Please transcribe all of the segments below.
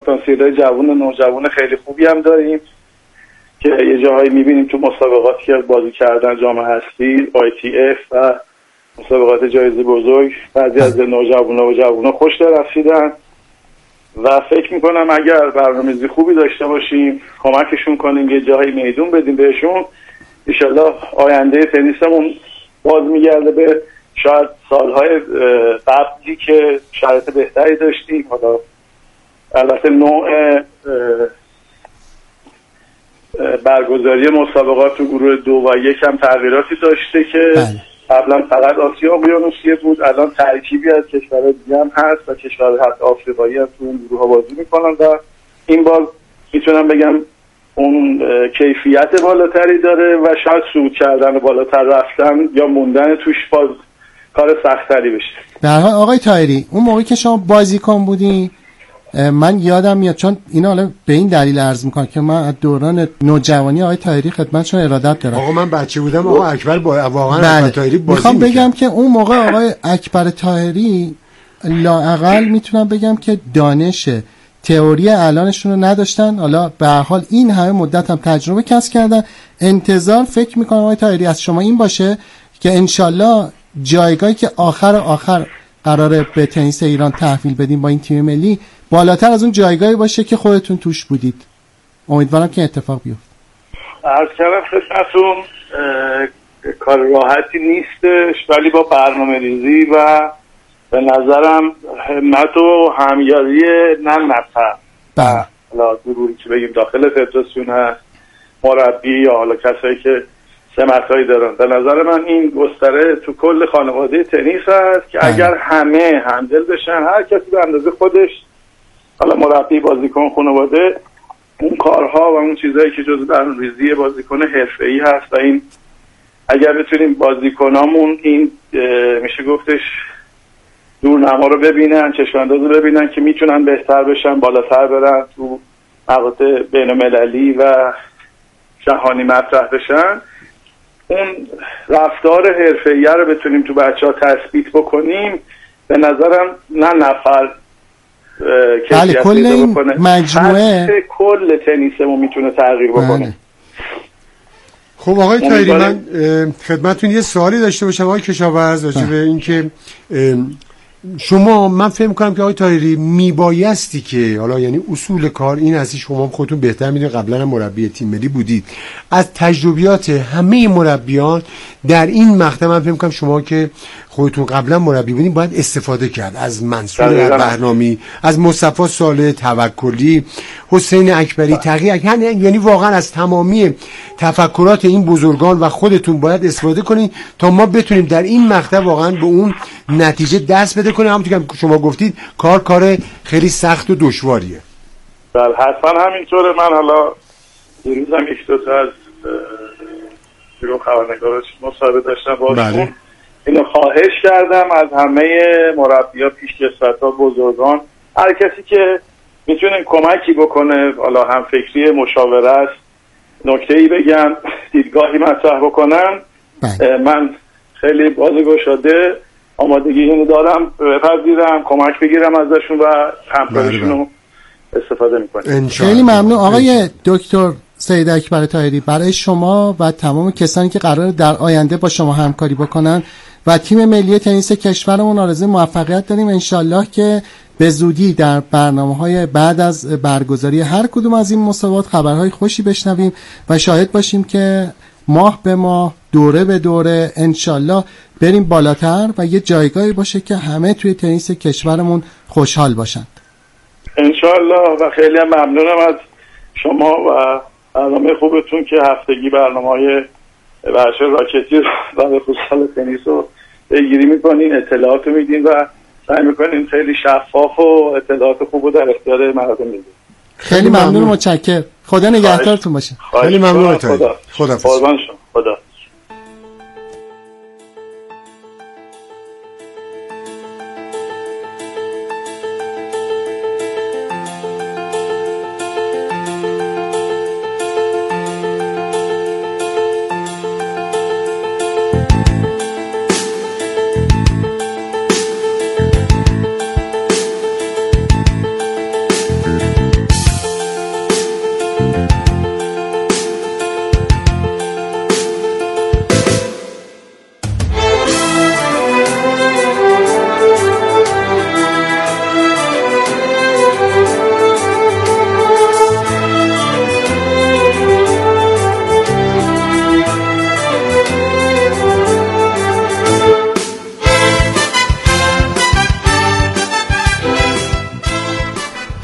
پتانسیل جوان و نوجوان خیلی خوبی هم داریم که یه جاهایی میبینیم تو مسابقاتی که بازی کردن جام حذفی ITF و مسابقات جایزه بزرگ بعضی از نوجوان‌ها و جوان‌ها خوش دررسیدن و فکر میکنم اگر برنامه‌ریزی خوبی داشته باشیم کمکشون کنیم یه جایی میدون بدیم بهشون انشالله آینده تنیسمون باز میگرده به شاید سالهای قبلی که شرایط بهتری داشتیم. حالا البته نوع برگزاری مسابقات تو گروه 2 و 1 هم تغییراتی داشته که قبلا فقط آسیا اقیانوسیه بود، الان ترکیبی از کشورهای دیگه هم هست و کشورهای حتی آفریقایی هم تو اون گروه ها بازی میکنن و این بار میتونم بگم اون کیفیت بالاتری داره و شاید صعود کردن و بالاتر رفتن یا موندن توش باز کار سخت‌تری بشه. به هر حال آقای طاهری اون موقعی که شما بازیکن بودین من یادم میاد، چون اینا حالا به این دلیل عرض میکنم که من از دوران نوجوانی آقای طاهری خدمتشون ارادت دارم. آقا من بچه بودم آقا اکبر واقعا آقای طاهری بازی میخوام بگم که اون موقع آقای اکبر طاهری لااقل میتونم بگم که دانش تئوری الانشون رو نداشتن، حالا به هر حال این همه مدت هم تجربه کسب کردن. انتظار فکر میکنم آقای طاهری از شما این باشه که انشالله جایگاهی که آخر قراره به تنیس ایران تحویل بدیم با این تیم ملی بالاتر از اون جایگاهی باشه که خودتون توش بودید. امیدوارم که اتفاق بیفته. عرض کردم خدمتتون کار راحتی نیستش، ولی با برنامه ریزی و به نظرم همت و همیاری حالا گروهی که بگیم داخل فدراسیون هست، مربی یا حالا کسایی که سمتایی دارن، به نظر من این گستره تو کل خانواده تنیس هست که اگر همه همدل بشن، هر کسی به اندازه خودش، حالا مربی، بازیکن، خانواده، اون کارها و اون چیزایی که جزء برنامه‌ریزی بازیکن حرفه‌ای هست و این اگر بتونیم بازیکنامون این میشه گفتش دورنما رو ببینن، چشم‌انداز رو ببینن که میتونن بهتر بشن، بالاتر برن، تو مقاطع بین‌المللی و جهانی مطرح بشن، اون رفتار حرفه‌ایه رو بتونیم تو بچه‌ها تثبیت بکنیم، به نظرم نه نفر بله کل این مجموعه کل تنیسمون میتونه تغییر بکنه. خب آقای طاهری من خدمتتون یه سوالی داشته باشم آقای کشاورز راجع به این که شما، من فهم کنم که آقای طاهری میبایستی که حالا یعنی اصول کار این هستی، شما خودتون بهتر میدونید قبلا هم مربی تیم ملی بودید، از تجربیات همه مربیان در این مقطع من فهم کنم شما که خودتون قبلا مربی بودین باید استفاده کرد از منصور بهرامی، از مصطفی صالح توکلی، حسین اکبری، تقی، یعنی واقعا از تمامی تفکرات این بزرگان و خودتون باید استفاده کنین تا ما بتونیم در این مقطع واقعا به اون نتیجه دست بده کنیم. همونطور که شما گفتید کار خیلی سخت و دشواریه. بله حتما همینطوره. من حالا دیروزم یک دو تا از خبرنگارا مصاحبه داشتم باشون، اینو خواهش کردم از همه مربی‌ها، پیشکسوت‌ها، بزرگان، هر کسی که میتونه کمکی بکنه، حالا هم فکری، مشاوره است، نکته‌ای بگم، دیدگاهی مطرح بکنن، من خیلی بازگشاده آمادگی اینو دارم بپذیرم، کمک بگیرم ازشون و همکاریشون رو استفاده میکنم. خیلی ممنون آقای دکتر سید اکبر طاهری. برای شما و تمام کسانی که قراره در آینده با شما همکاری بکنن و تیم ملی تنیس کشورمون آرزوی موفقیت داریم. انشالله که به زودی در برنامه‌های بعد از برگزاری هر کدوم از این مسابقات خبرهای خوشی بشنویم و شاهد باشیم که ماه به ماه، دوره به دوره انشالله بریم بالاتر و یه جایگاهی باشه که همه توی تنیس کشورمون خوشحال باشند انشالله. و خیلی هم ممنونم از شما و برنامه خوبتون که هفتگی برنامه‌های ورزش راکتی و به خصوص تنیس رو پیگیری میکنین، اطلاعات میدین و سعی میکنین خیلی شفاف و اطلاعات خوب رو در اختیار مردم میدین. خیلی ممنون و متشکرم. خدا نگهدارتون باشه. خیلی ممنون. خدا. خدا.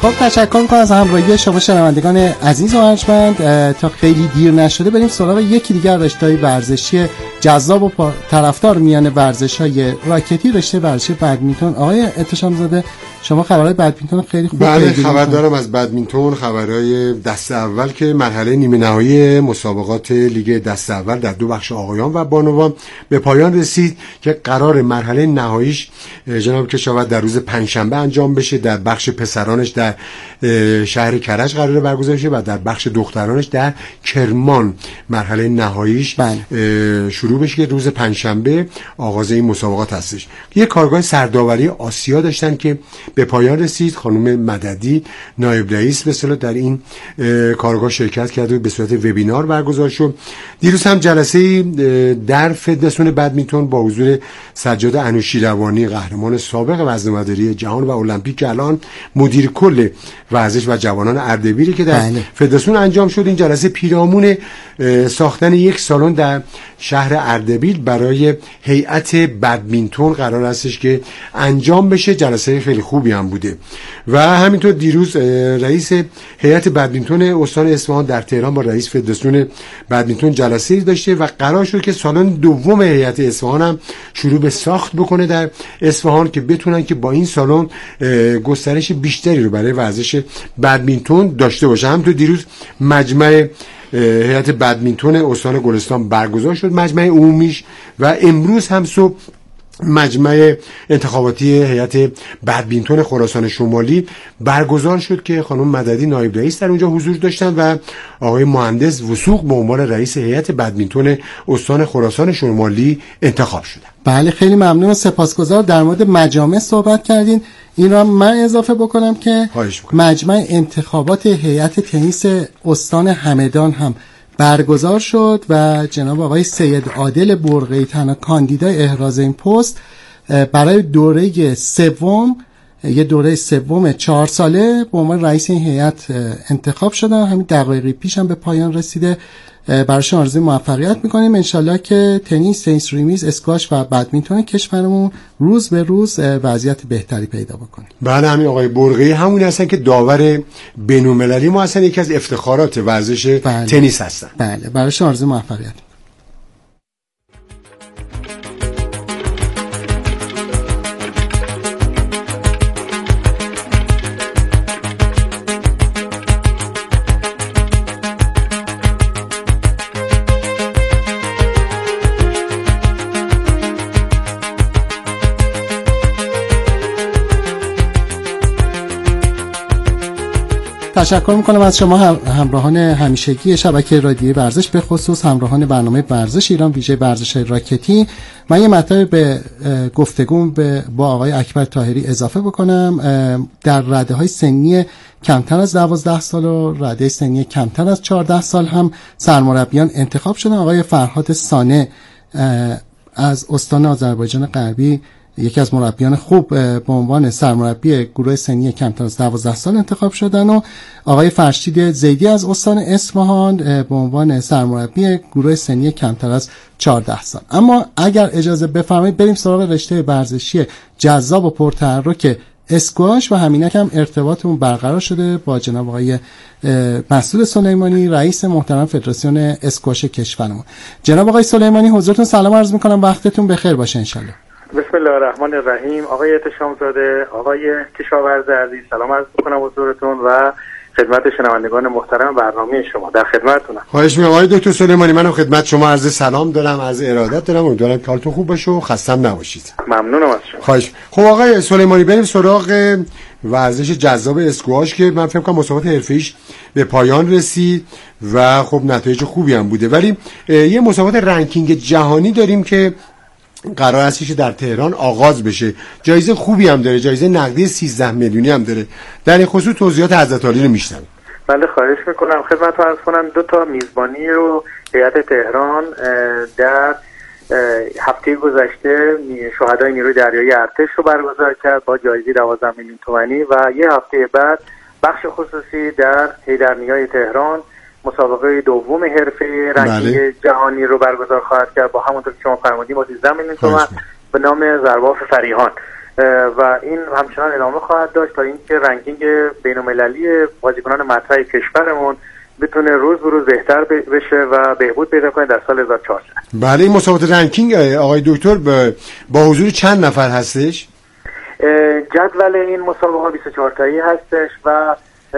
خب تشکر می‌کنم از همراهی شما شنوندگان عزیز و ارجمند. تا خیلی دیر نشده بریم سراغ یکی دیگر رشته‌های ورزشی جذاب و طرفدار میان ورزش‌های راکتی، رشته ورزشی بدمینتون. آقای احتشام زاده، شما خبرهای بدمینتون خیلی خوب بله خبر دارم از بدمینتون، خبرهای دست اول که مرحله نیمه نهایی مسابقات لیگ دست اول در دو بخش آقایان و بانوان به پایان رسید که قرار مرحله نهاییش جناب کشاورز در روز پنجشنبه انجام بشه. در بخش پسرانش در شهر کرج قراره برگزار شه و در بخش دخترانش در کرمان مرحله نهاییش شروع بشه که روز پنجشنبه آغاز این مسابقات هستش. یک کارگاه سرداوری آسیا داشتن که به پایان رسید. خانم مددی نایب رئیس به اصطلاح در این کارگاه شرکت کرد و به صورت وبینار برگزار شد. دیروز هم جلسه در فدراسیون بدمینتون با حضور سجاد انوشیروانی قهرمان سابق وزنه‌مداری جهان و المپیک که الان مدیر کل ورزش و جوانان اردبیلی که در فدراسیون انجام شد. این جلسه پیرامون ساختن یک سالن در شهر اردبیل برای هیئت بدمینتون قرار هستش که انجام بشه. جلسه خیلی خوبی هم بوده و همینطور دیروز رئیس هیئت بدمینتون استان اصفهان در تهران با رئیس فدراسیون بدمینتون جلسه داشته و قرار شد که سالن دوم هیئت اصفهان هم شروع به ساخت بکنه در اصفهان که بتونن که با این سالن گسترش بیشتری رو برای ورزش بدمینتون داشته باشه. همینطور دیروز مجمع هیئت بدمینتون استان گلستان برگزار شد، مجمع عمومیش، و امروز هم صبح مجمع انتخاباتی هیئت بدمینتون خراسان شمالی برگزار شد که خانم مددی نایب رئیس در اونجا حضور داشتن و آقای مهندس وثوق به عنوان رئیس هیئت بدمینتون استان خراسان شمالی انتخاب شدن. بله خیلی ممنون و سپاسگزار. در مورد مجامع صحبت کردین، این را من اضافه بکنم که مجمع انتخابات هیئت تنیس استان همدان هم برگزار شد و جناب آقای سید عادل برقی تنها کاندیدای احراز این پست برای دوره سوم، یه دوره سوم 4 ساله به عنوان رئیس این هیئت انتخاب شدن. همین دقایقی پیش هم به پایان رسیده. برایشون آرزوی موفقیت میکنیم. انشالله که تنیس ریمیز، اسکواش و بدمینتون کشورمون روز به روز وضعیت بهتری پیدا بکنه. بله همین آقای برقی همون هستن که داور بین‌المللی ما هستن، یکی از افتخارات ورزش تنیس هستن. بله برایشون آرزوی موفقیت. تشکر میکنم از شما همراهان همیشگی شبکه رادیویی ورزش، به خصوص همراهان برنامه ورزش ایران ویژه ورزش‌های راکتی. من یه مطلب به گفتگو با آقای اکبر طاهری اضافه بکنم. در رده‌های سنی کمتر از 12 سال و رده سنی کمتر از 14 سال هم سرمربیان انتخاب شدن. آقای فرهاد سانه از استان آذربایجان غربی، یکی از مربیان خوب، به عنوان سرمربی گروه سنی کمتر از 12 سال انتخاب شدن و آقای فرشید زیدی از استان اصفهان به عنوان سرمربی گروه سنی کمتر از 14 سال. اما اگر اجازه بفرمایید بریم سراغ رشته ورزشی جذاب و پرتحرک اسکواش و همینک هم ارتباطمون برقرار شده با جناب آقای مسعود سلیمانی، رئیس محترم فدراسیون اسکواش کشورمون. جناب آقای سلیمانی حضورتون سلام عرض می‌کنم، وقتتون بخیر باشه انشالله. بسم الله الرحمن الرحیم. آقای احتشام زاده، آقای کشاورز عزیز، سلام عرض می‌کنم حضورتون و خدمت شنوندگان محترم برنامه شما. در خدمتتونم. خواهش می‌کنم آقای دکتر سلیمانی، منم خدمت شما عرض سلام دارم، عرض ارادت دارم. امیدوارم که حالتون خوب باشه و خستم نباشید. ممنونم از شما. خواهش. خب آقای سلیمانی بریم سراغ ورزش جذاب اسکواش که من فکر کنم مسابقات حرفه‌ایش به پایان رسید و خب نتایج خوبی هم بوده، ولی یه مسابقات رنکینگ جهانی داریم که قرار هستش که در تهران آغاز بشه. جایزه خوبی هم داره، جایزه نقدی 13 میلیونی هم داره. در این خصوص توضیحات حضرت عالی رو میشنویم. بله خواهش میکنم. خدمتتون عرض کنم 2 میزبانی رو هیئت تهران در هفته گذشته شهدای نیروی دریایی ارتش رو برگزار کرد با جایزه 12 میلیون تومانی و یه هفته بعد بخش خصوصی در حیدرنیای تهران مسابقه دوم حرفه رنکینگ جهانی رو برگزار خواهد کرد با همونطور که شما فرمودید با 13 میلیون تومان به نام ضرباف فریحان. و این همچنان ادامه خواهد داشت تا اینکه رنکینگ بین‌المللی بازیکنان مطرح کشورمون بتونه روز به روز بهتر بشه و بهبود پیدا کنه در سال 1400. بله، این مسابقات رنکینگ آقای دکتر با حضور چند نفر هستش؟ جدول این مسابقه 24 تایی هستش و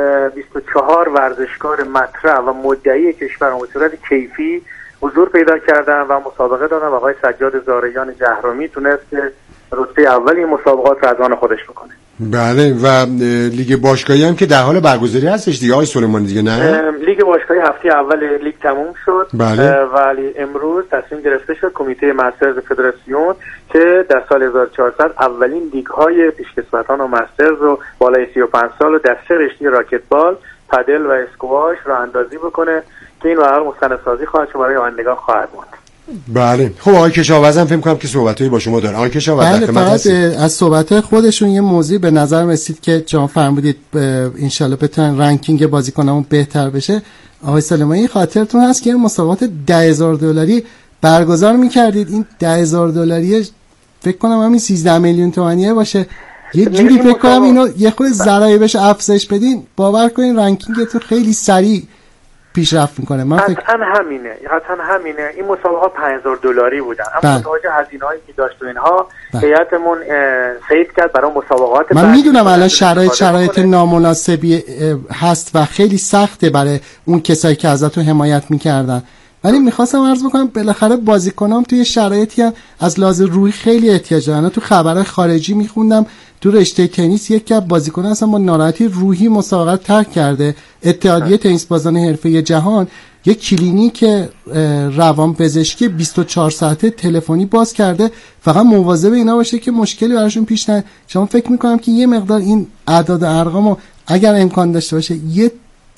24 ورزشکار مطرح و مدعی کشور به صورت کیفی حضور پیدا کردن و مسابقه دادن و آقای سجاد زارعیان جهرومی تونست که رتبه اول این مسابقات را از آن خودش بکنه. بله، و لیگ باشگاهی هم که در حال برگزاری هستش دیگه آقای سلیمانی دیگه، نه؟ لیگ باشگاهی هفته اول لیگ تموم شد. بله. ولی امروز تصمیم گرفته شد کمیته مسترز فدراسیون که در سال 1400 اولین لیگ های پیشکسوتان و مسترز رو بالای 35 سال و در 3 رشته راکتبال، پدل و اسکواش راه اندازی بکنه که این واقعا مستندسازی خواهد شد، برای آیندگان خواهد موند. بله. خب آقای کشاورزم فکر کنم که صحبتایی با شما داره. آقای کشاورز بله، فقط از صحبت خودشون یه موضوع به نظر رسید که شما فرمودید انشالله بتونن رنکینگ بازیکنامون بهتر بشه. آقای سلیمانی خاطرتون هست که مسابقات $10,000 برگزار می‌کردید. این $10,000 فکر کنم همین 13 میلیون تومانیه باشه. یه جوری فکر کنم اینو یه خود ذرایی بهش افزایش بدین، باور کنین رنکینگتون خیلی سریع پیشرفت میکنه. من حتما همینه. این مسابقات $5,000 بودن، اما متوجه هزینه‌هایی که داشت و اینها هیئتمون سید کرد برای مسابقات. من میدونم الان شرایط نامناسبی هست و خیلی سخته برای اون کسایی که ازتون حمایت میکردن، ولی میخواستم عرض بکنم بالاخره بازیکنام توی شرایطی هم از لحاظ روحی خیلی احتیاج دارن. تو خبرهای خارجی میخوندم تو رشته تنیس یک کپ بازیکن اصلا با ناراحتی روحی مسابقه ترک کرده. اتحادیه تنیس بازان حرفه‌ای جهان یک کلینیک روانپزشکی 24 ساعته تلفنی باز کرده، فقط مواظب اینا باشه که مشکلی براشون پیش نیاد. شما فکر میکنم که یه مقدار این اعداد و ارقامو اگر امکان داشته باشه یه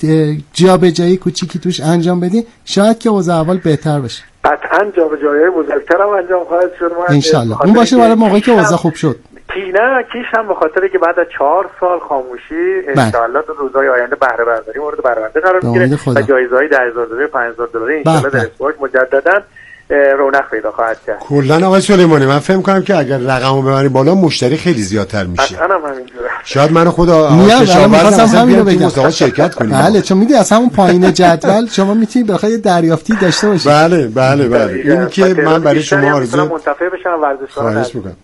جابجایی کوچیکی توش انجام بدین، شاید که اوضاع احوال بهتر بشه. قطعاً جابجایی بزرگتر هم انجام خواهد شد ان شاءالله. اون باشه برای موقعی که اوضاع خوب شد. کیش هم به خاطر که بعد از 4 سال خاموشی ان شاءالله تو روزهای آینده بهره برداری مورد برآورده قرار میگیره و جایزه‌های $10,000 $5,000 ان شاءالله در اسپورت مجددا رونق پیدا خواهد کرد. کلا آقای سلیمانی من فکر می‌کنم که اگر رقمو ببری بالا مشتری خیلی زیادتر میشه. اصلا همینجوره. شاید من خدا کشاورز همین رو بگم شرکت کنیم. بله، چون میدونی از همون پایین جدول شما میتونید بخاطر دریافتی داشته باشید. بله. این که من برای شما آرزو منتفع بشم ورزشکاران.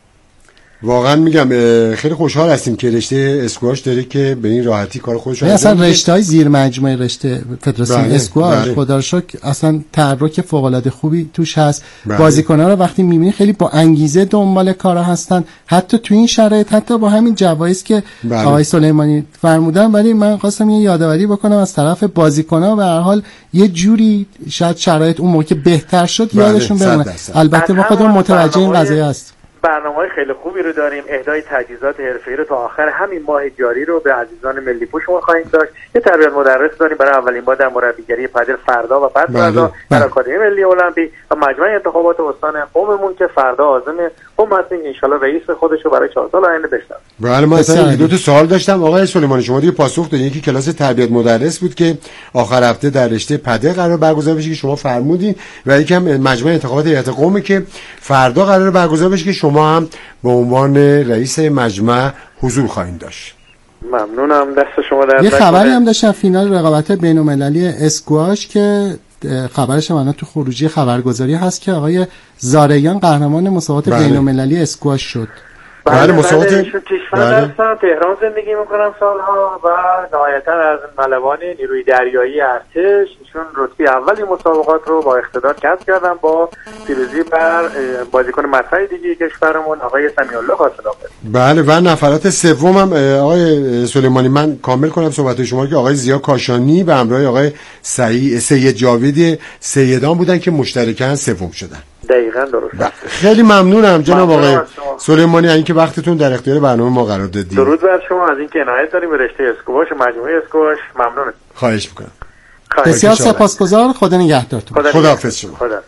واقعا میگم خیلی خوشحال هستیم که رشته اسکواش داره که به این راحتی کار خودش انجام میده. اصلا رشته‌های زیر مجموعه رشته فدراسیون اسکواش خدا رو شکر اصلا تحرک فوق العاده خوبی توش هست. بازیکن‌ها رو وقتی می‌بینی خیلی با انگیزه دنبال کارا هستن، حتی تو این شرایط، حتی با همین جوایزی که آقای سلیمانی فرمودن. ولی من خواستم یه یادآوری بکنم از طرف بازیکن‌ها، به هر حال یه جوری شاید شرایط اون موقع بهتر شد یادشون بمونه. البته ما خودمون متوجه این قضیه هست. برنامه‌های خیلی خوبی رو داریم. اهدای تجهیزات حرفه‌ای رو تا آخر همین ماه جاری رو به عزیزان ملی پوشمون خواهیم داشت. یه تربیت مدرس داریم برای اولین بار در مربیگری پدل فردا و بعد فردا در آکادمی ملی المپیک و مجمع انتخابات استان قممون که فردا عازم قم هستیم ان شاءالله رئیس خودش رو برای 4 سال آینده بشناسه. بله، من اصلا 2 تا سوال داشتم آقای سلیمانی، شما دیگه پاسخ دادین. یکی کلاس تربیت مدرس بود که آخر هفته در رشته پدل قرار برگزار بشه که شما فرمودین، و یکم مجمع انتخابات هیئت قم که فردا قرار برگزار بشه که شما هم به عنوان رئیس مجمع حضور خواهید داشت. ممنونم، دست شما درد نکنه. یه خبری هم داشتم فینال رقابت بین‌المللی اسکواش که خبرش من تو خروجی خبرگزاری هست که آقای زارعیان قهرمان مسابقات بین‌المللی اسکواش شد. بله، مسابقات تهران زندگی میکنم سالها و نهایتا از ملوان نیروی دریایی ارتش ایشون رتبه اول این مسابقات رو با اقتدار کسب کردن با پیروزی بر بازیکن مطرح دیگه کشورمون آقای سمیع‌الله قاسم‌آبادی. بله، و نفرات سوم هم آقای سلیمانی من کامل کنم صحبت شما که آقای زیا کاشانی به همراه آقای سید جاوید سیدان بودن که مشترکاً سوم شدن. دقیقاً درست. خیلی ممنونم جناب آقای سلیمانی از اینکه وقتتون در اختیار برنامه ما قرار دادید. درود بر شما، از اینکه عنایت داریم به رشته اسکواش و مجموعه اسکواش. ممنونم. خواهش می‌کنم. بسیار سپاسگزار. خدا نگهدارتون. خداحافظ شما. خدا.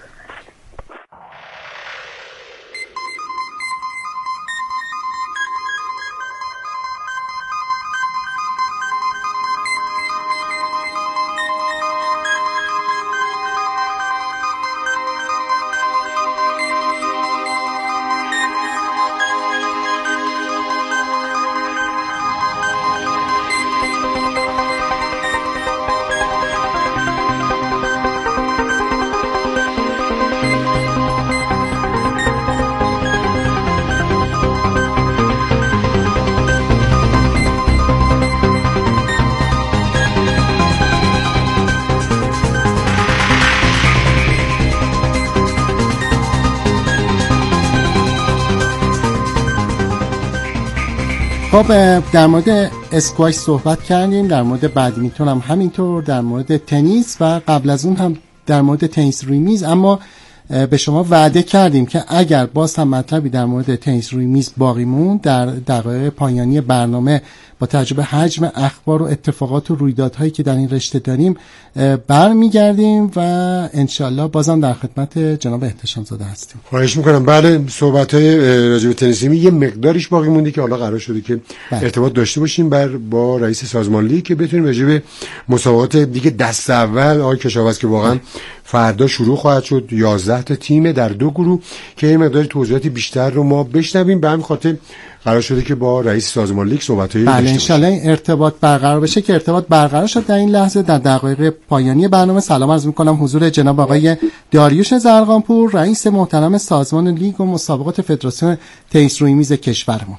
خب در مورد اسکواش صحبت کردیم، در مورد بدمینتون هم همینطور، در مورد تنیس و قبل از اون هم در مورد تنیس روی میز. اما به شما وعده کردیم که اگر باز هم مطلبی در مورد تنیس روی میز باقی موند در دقایق پایانی برنامه با توجه به حجم اخبار و اتفاقات و رویدادهایی که در این رشته داریم برمیگردیم و انشالله بازم در خدمت جناب احتشام زاده هستیم. خواهش میکنم. بله، صحبت‌های راجع به تنیس یه مقداریش باقی مونده که حالا قرار شده که ارتباط داشته باشیم با رئیس سازمان لیگ که بتونیم راجع به مسابقات دیگه دست اول آقای کشاورز که واقعا فردا شروع خواهد شد، 11 تا تیم در 2 گروه که این مقدار توضیحات بیشتر رو ما بشنویم. به همین خاطر قرار شده که با رئیس سازمان لیگ صحبت‌هایی داشته باشیم. بله، ان ارتباط برقرار بشه که ارتباط برقرار شد در این لحظه. در دقایق پایانی برنامه سلام عرض می‌کنم حضور جناب آقای داریوش زرقانپور، رئیس محترم سازمان لیگ و مسابقات فدراسیون تنیس روی میز کشورمون.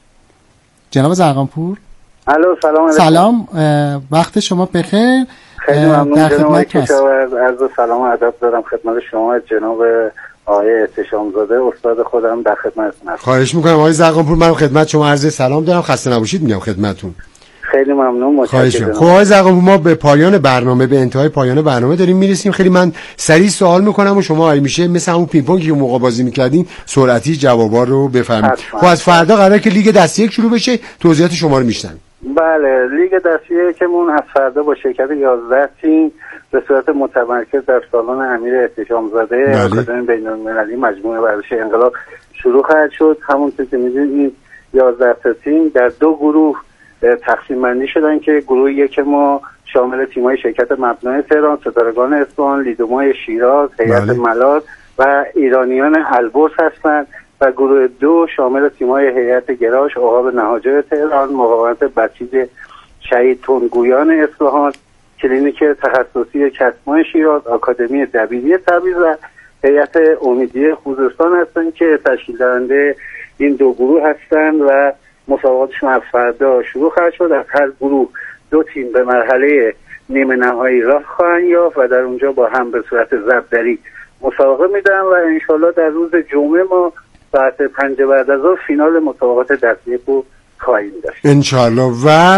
جناب زرقانپور، الو، سلام علیکم. سلام، وقت شما بخیر. خیلی ممنون جناب کشاورز. عرض سلام و ادب دارم خدمت شما جناب آقای احتشام زاده، استاد خودم در خدمتتون هستم. خواهش میکنم آقای زرقانپور، من خدمت شما عرض سلام دارم، خسته نباشید میگم خدمتتون. خیلی ممنون، متشکرم. خب آقای زرقانپور، ما به پایان برنامه، به انتهای پایان برنامه داریم میرسیم. خیلی من سریع سوال میکنم و شما اگه میشه مثل همون پینگ پونگی که موقع بازی میکردین سرعتی جوابا رو بفرمایید. خب از فردا قراره که لیگ دسته یک شروع بشه، توضیحات شما رو میشنویم. بله، لیگ دسته یکمون از فردا با شرکت 11 تیم به صورت متمرکز در سالن امیر احتشام زاده آکادمی بین‌المللی مجموعه ورزش انقلاب شروع خواهد شد. همونطور که می‌دونید این 11 تا تیم در 2 گروه تقسیم بندی شدن که گروه یک ما شامل تیم‌های شرکت مبنای تهران، ستارگان اصفهان، لیدومای شیراز، هیئت ملات و ایرانیان البرز هستند و گروه 2 شامل تیم‌های هیئت گراش، عقاب نهاجر تهران، مقاومت بسیج شهید تندگویان اصفهان، کلینیک تخصصی کسمان شیراز، آکادمی دبیری تبریز و هیئت امیدیه خوزستان هستند که تشکیل دهنده این 2 گروه هستند و مسابقاتشون از فردا شروع خواهد شد. از هر گروه 2 تیم به مرحله نیمه نهایی راه خواهند یافت و در اونجا با هم به صورت ضربدری مسابقه میدن و انشالله در روز جمعه ما ساعت 5 بعد از ظهر فینال مسابقات دسته رو خواهیم داشت انشالله.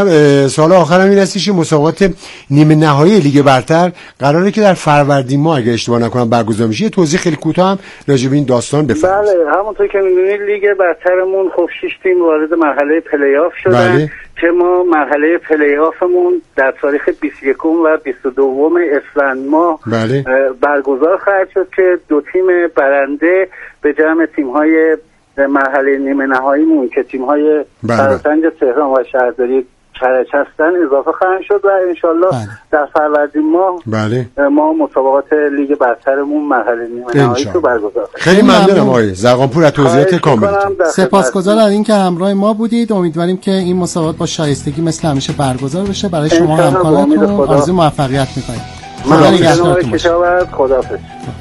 و سال آخر هم این هستش که مسابقات نیمه نهایی لیگ برتر قراره که در فروردین ماه اگه اشتباه نکنم برگزار میشه. یه توضیح خیلی کوتاه هم راجع به این داستان بفرمایید. بله، همونطور که میدونید لیگ برترمون خب 6 تیم وارد مرحله پلی آف شدن. بله. که ما مرحله پلی آفمون در تاریخ 21 و 22 اسفند ماه بله. برگزار خواهد شد که 2 تیم برنده به جمع تیم‌های مرحله نیمه نهاییمون که تیم‌های فرسنج تهران و شهرداری کرج هستن اضافه خواهند شد و انشالله در فروردین ماه ما مسابقات لیگ برترمون مرحله نیمه نهایی رو برگزار. خیلی ممنونم آقای زرقانپور از توضیحات کاملتون. سپاسگزارم از اینکه همراه ما بودید. امیدواریم که این مسابقات با شایستگی مثل همیشه برگزار بشه. برای شما همکارانتون آرزوی موفقیت می‌کنیم. خدا نگهدارتون باشه. خداحافظ.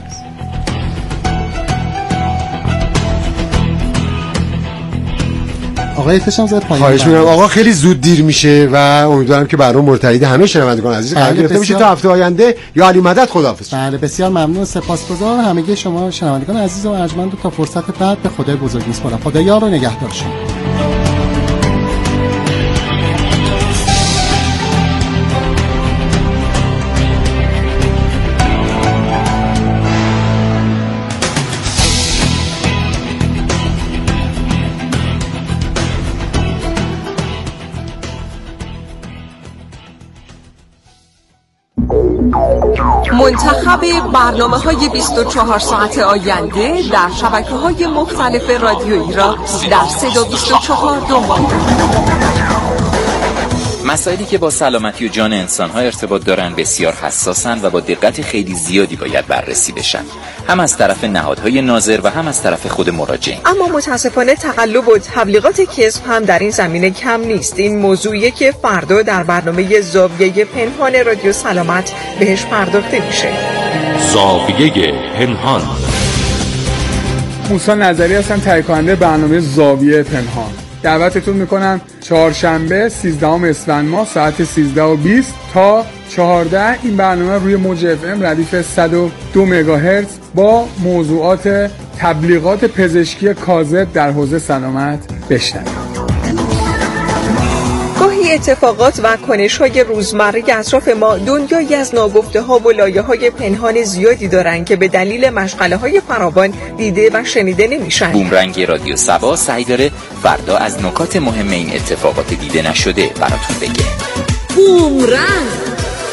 آقای احتشام زاده پایین. خواهش می‌کنم آقا، خیلی زود دیر میشه و امیدوارم که برنامه مورد تایید همه شنوندگان عزیز قرار گرفته باشه تا هفته آینده. یا علی مدد، خداحافظ. بله، بسیار ممنون، سپاسگزارم همگی شما شنوندگان عزیز و ارجمند. تا فرصت بعد به خدای بزرگ می‌سپارم. خدا یار و نگهدار شما. منتخب برنامه‌های 24 ساعت آینده در شبکه‌های مختلف رادیویی را در صدا 24 دنبال مسائلی که با سلامتی و جان انسان‌ها ارتباط دارند بسیار حساسند و با دقت خیلی زیادی باید بررسی بشن، هم از طرف نهادهای ناظر و هم از طرف خود مراجعین. اما متاسفانه تقلب و تبلیغات کذب هم در این زمینه کم نیست. این موضوعیه که فردا در برنامه زاویه پنهان رادیو سلامت بهش پرداخته میشه. زاویه پنهان. موسی نظری هستم، تهیه کننده برنامه زاویه پنهان. دعوتتون میکنم چهارشنبه 13 اسفند ماه ساعت 13:20 تا 14 این برنامه روی موج اف ام ردیف 102 مگاهرتز با موضوعات تبلیغات پزشکی کاذب در حوزه سلامت بشنوید. طی اتفاقات و کنش‌های روزمره اطراف ما دنیایی از ناگفته‌ها و لایه‌های پنهان زیادی دارن که به دلیل مشغله‌های فراوان دیده و شنیده نمیشن. بومرنگ رادیو صبا سعی داره فردا از نکات مهم این اتفاقات دیده نشده براتون بگه. بومرنگ.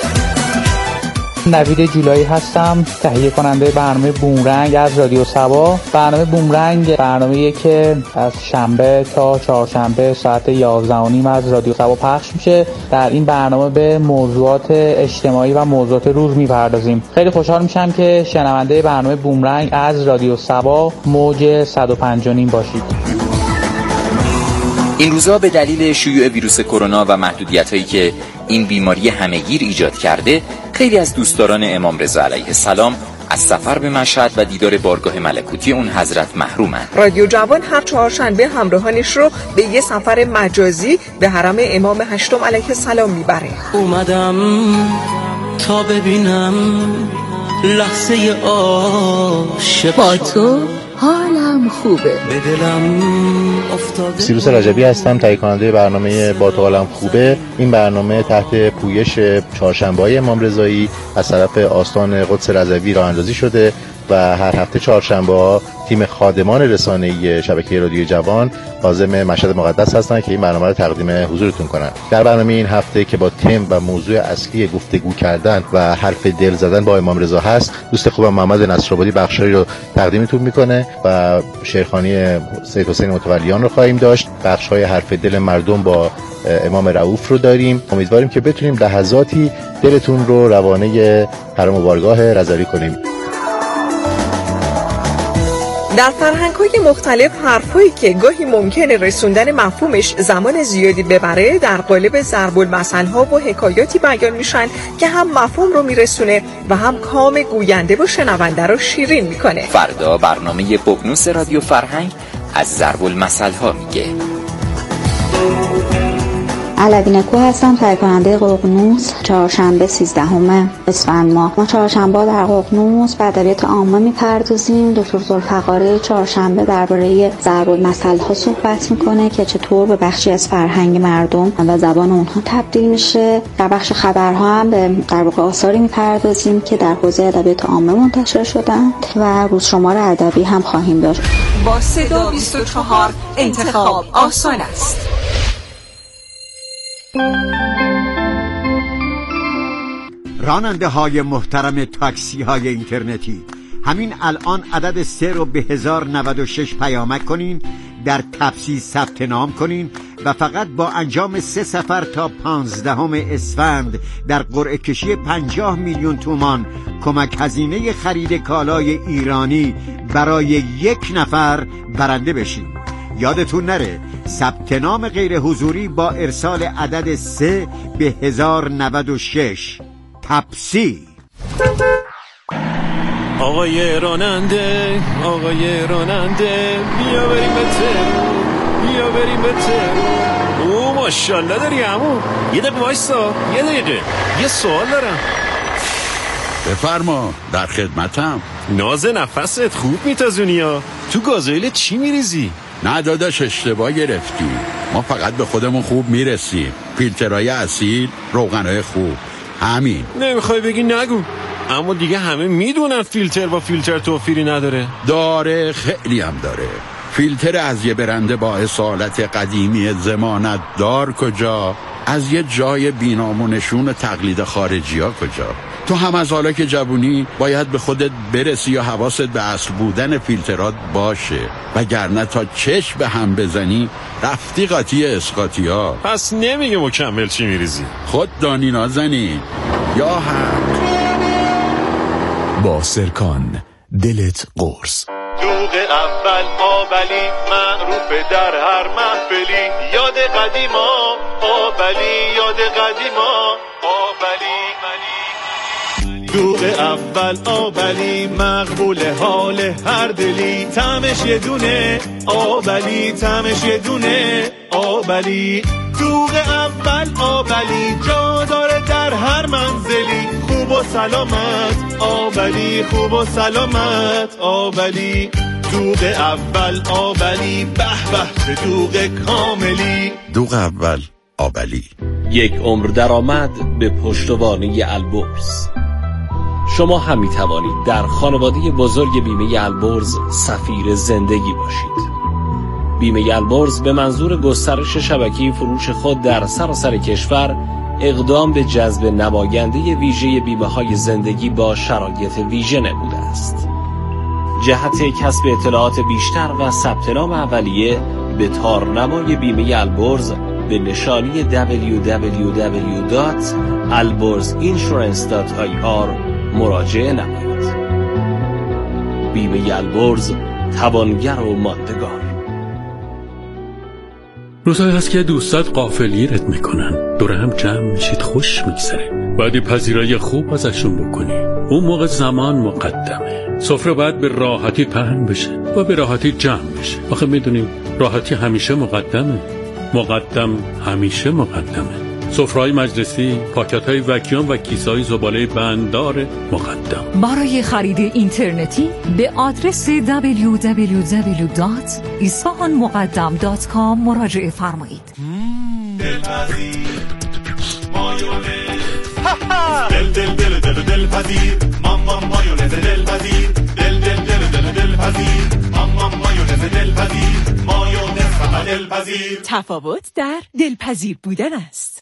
نوید جولایی هستم، تهیه کننده برنامه بومرنگ از رادیو صبا. برنامه بومرنگ برنامه‌ایه که از شنبه تا چهارشنبه ساعت 11:30 از رادیو صبا پخش میشه. در این برنامه به موضوعات اجتماعی و موضوعات روز میپردازیم. خیلی خوشحال میشم که شنونده برنامه بومرنگ از رادیو صبا موج 105.9 باشید. این روزا به دلیل شیوع ویروس کرونا و محدودیت‌هایی که این بیماری همه‌گیر ایجاد کرده، خیلی از دوستداران امام رضا علیه السلام از سفر به مشهد و دیدار بارگاه ملکوتی اون حضرت محرومند. رادیو جوان هر چهارشنبه همراهانش رو به یه سفر مجازی به حرم امام هشتم علیه السلام میبره. اومدم تا ببینم لحظه عاشق با تو حالم خوبه. به دلم افتاده. سیروس رجبی هستم، تهیه کننده برنامه با تو حالم خوبه. این برنامه تحت پویش چهارشنبه‌های امام رضایی از طرف آستان قدس رضوی راه اندازی شده و هر هفته چهارشنبه‌ها تیم خادمان رسانه‌ای شبکه رادیو جوان عازم مشهد مقدس هستند که این برنامه رو تقدیم حضورتون کنن. در برنامه این هفته که با تم و موضوع اصلی گفتگو کردن و حرف دل زدن با امام رضا هست، دوست خوبم محمد نصرآبادی بخشایی رو تقدیمتون میکنه و شعرخوانی سید حسین متولیان رو خواهیم داشت. بخش‌های حرف دل مردم با امام رؤوف رو داریم. امیدواریم که بتونیم لحظاتی دلتون رو روانه حرم و بارگاه رضوی کنیم. در فرهنگ‌های مختلف حرفایی که گاهی ممکنه رسوندن مفهومش زمان زیادی ببره در قالب ضرب المثل‌ها و حکایاتی بیان میشن که هم مفهوم رو میرسونه و هم کام گوینده و شنونده رو شیرین میکنه. فردا برنامه بغنوس رادیو فرهنگ از ضرب المثل‌ها میگه. علوی نکو هستم، تهیه کننده ققنوس. چهارشنبه 13 اسفند ما چهارشنبه در ققنوس به ادبیات عامه میپردازیم. دکتر ذوالفقاری چهارشنبه درباره ضرب المثل‌ها صحبت میکنه که چطور به بخشی از فرهنگ مردم و زبان اونها تبدیل میشه. در بخش خبرها هم به در واقع آثاری میپردازیم که در حوزه ادبیات عامه منتشر شدند و روزشمار ادبی هم خواهیم داشت. با صدا 24 انتخاب آسان است. راننده های محترم تاکسی های اینترنتی، همین الان عدد 3 رو به 1096 پیامک کنین، در تپسی ثبت نام کنین و فقط با انجام 3 سفر تا 15 اسفند در قرعه کشی 50 میلیون تومان کمک هزینه خرید کالای ایرانی برای 1 نفر برنده بشین. یادتون نره ثبت نام غیر حضوری با ارسال عدد 3 به 1096. تپسی. آقای راننده بیا بریم به ترو. او ماشاءالله داری عمو. یه دقیقه وایسا، یه سوال دارم. بفرما، در خدمتم. ناز نفست خوب میتازونی ها. تو گازوئیل چی میریزی؟ نه داداش، اشتباه گرفتی. ما فقط به خودمون خوب میرسیم. فیلترهای اصیل، روغنهای خوب، همین. نمیخوای بگی نگو. اما دیگه همه میدونن فیلتر با فیلتر توفیری نداره. داره، خیلی هم داره. فیلتر از یه برنده با اصالت قدیمی ضمانت دار کجا؟ از یه جای بینامونشون تقلید خارجی ها کجا؟ تو هم از حالا که جوونی باید به خودت برسی یا حواست به اصل بودن فیلترات باشه، وگرنه تا چشم به هم بزنی رفتی قاطی اسقاطی ها. پس نمیگه مکمل چی میریزی؟ خود دانی نازنین یا هم با سرکان دلت قرص. دوغ اول آبلی معروف در هر محفلی، یاد قدیما آبلی، یاد قدیما آبلی. دوغ اول آبلی مقبول حال هر دلی، طعمش یه دونه آبلی، طعمش یه دونه آبلی. دوغ اول آبلی جا داره در هر منزلی، خوب و سلامت آبلی، خوب و سلامت آبلی. دوغ اول آبلی به به به دوغ کاملی. دوغ اول آبلی. یک عمر درآمد به پشتوانه البرز. شما هم می توانید در خانواده بزرگ بیمه البرز سفیر زندگی باشید. بیمه البرز به منظور گسترش شبکه فروش خود در سراسر کشور اقدام به جذب نماینده ویژه بیمه‌های زندگی با شرایط ویژه نموده است. جهت کسب اطلاعات بیشتر و ثبت نام اولیه به تارنمای بیمه البرز به نشانی www.alborzinsurance.ir مراجعه نمایید. بیمه البرز، توانگر و ماندگار. روزایی هست که دوستات غافلگیرت میکنن، دور هم جمع میشید، خوش میگذره، بعدی پذیرایی خوب ازشون بکنی. اون موقع زمان مقدمه، سفره باید به راحتی پهن بشه و به راحتی جمع بشه. آخه میدونیم راحتی همیشه مقدمه، مقدم همیشه مقدمه. سفره‌های مجلسی، پاکت‌های وکیوم و کیسه‌های زباله بنددار مقدم. برای خرید اینترنتی به آدرس www.isfahanmuqaddam.com مراجعه فرمایید. دلپذیر مامان مایونز دلپذیر دلپذیر مامان مایونز دلپذیر مایونز فقط دلپذیر. تفاوت در دلپذیر بودن است.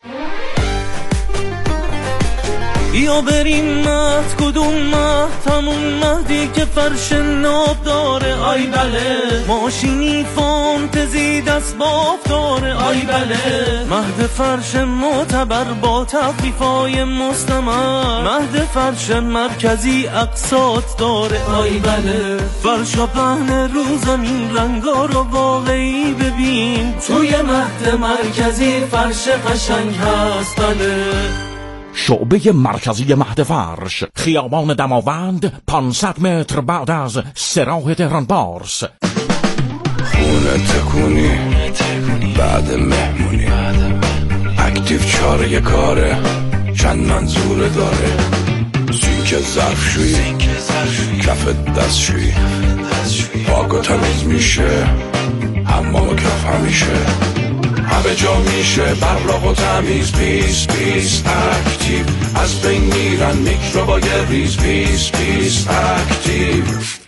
یا بریم مهد کدوم مهد، همون مهدی که فرش ناب داره. آی بله ماشینی فانتزی دست باف داره. آی بله مهد فرش معتبر با تخفیفای مستمر. مهد فرش مرکزی اقساط داره. آی بله فرشا پهن رو زمین، رنگا رو واقعی ببین. توی مهد مرکزی فرش قشنگ هست. بله شعبه مرکزی مهد فرش، خیابان دماوند، 500 متر بعد از سراح تهران بارس. خونه تکونی بعد مهمونی، اکتیو چاره کاره، چند منظور داره. سینک ظرفشویی، کف دستشویی، پاک و تمیز میشه، حمام کف همیشه، همه جا میشه براق و تمیز. پیس پیس اکتیو، از بین میرن میکروبای ریز. پیس پیس اکتیو،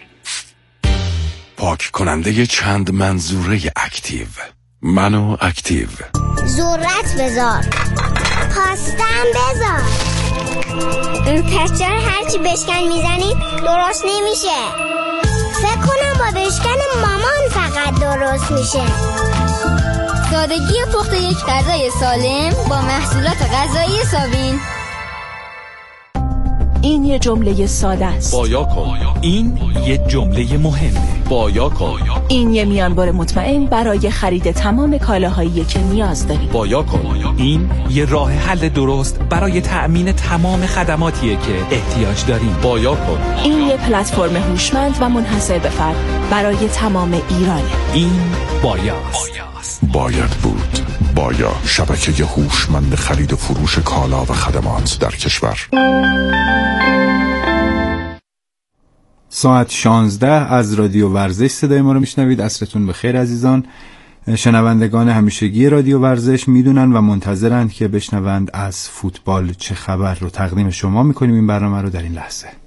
پاک کننده چند منظوره اکتیو. منو اکتیو. ذرت بذار، پاستم بذار. این پسچر هرچی بشکن میزنی درست نمیشه. فکر کنم با بشکن مامان فقط درست میشه. سادگی پخت یک غذای سالم با محصولات غذایی سابین. این یه جمله ساده است. بایا کن. این یه جمله مهمه. بایا کن. این یه میانبر مطمئن برای خرید تمام کالاهایی که نیاز داری. بایا کن. این یه راه حل درست برای تأمین تمام خدماتیه که احتیاج داریم. بایا کن. این یه پلتفرم هوشمند و منحصر به فرد برای تمام ایرانه. این بایاست. باید بود. بایا، شبکه هوشمند خرید و فروش کالا و خدمات در کشور. ساعت 16 از رادیو ورزش صدای ما رو میشنوید. عصرتون بخیر عزیزان. شنوندگان همیشگی رادیو ورزش میدونن و منتظرند که بشنوند از فوتبال چه خبر رو تقدیم شما میکنیم. این برنامه رو در این لحظه